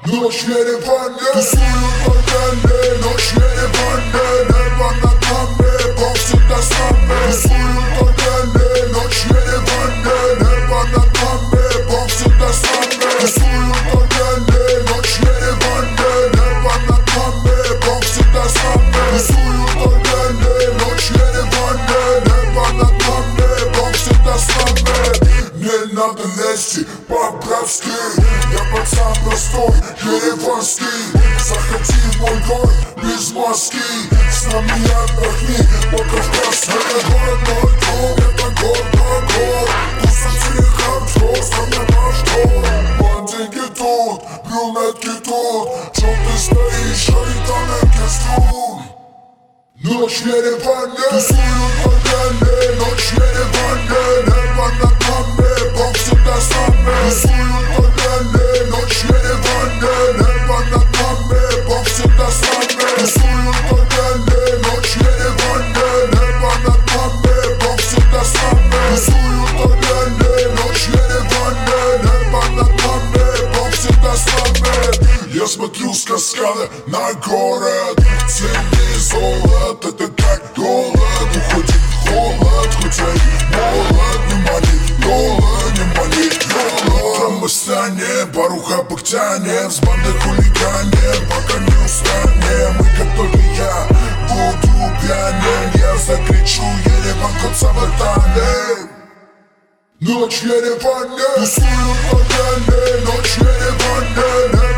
Ночь в Ереване, тусуют параллели. Ночь в Ереване, небо над нами, Бог всегда с нами. Тусуют параллели. Ночь в Ереване, небо над нами, Бог всегда с нами. Тусуют параллели. Ночь в Ереване, небо над нами, Бог всегда с нами. Тусуют параллели. Ночь в Ереване, небо над нами, Бог всегда с нами. Не надо лезть по-братски, я пацан простой, ереванский. Заходи в мой город без маски, с нами отдохни по-кавказски. Это город мой дом, это город мой город. Тусуйте хардкор, с нами наш город. Бандинги тут, брюнетки тут, чё ты стоишь, шайтан оркестру. Ночь в Ереване, тусуют параллели. Ночь в Ереване, небо над нами, Бог всегда с нами. Тусуют параллели. Ночь в Ереване, небо над нами, Бог всегда с нами. Тусуют параллели. Ночь в Ереване, небо над нами, Бог всегда с нами. Тусуют параллели. Ночь в Ереване, небо над нами, Бог всегда с нами. Я смотрю с каскада на город, цени золото, это как голод. Уходит холод, хотя и молод. Не манит голод, не манит голод. Утром мы станем, Баруха пыхтянем, с бандой хулиганем, пока не устанем. И как только я буду пьянен, я закричу Ереван, кот Саватане. Ночь в Ереване, тусуют параллели. Ночь в Ереване,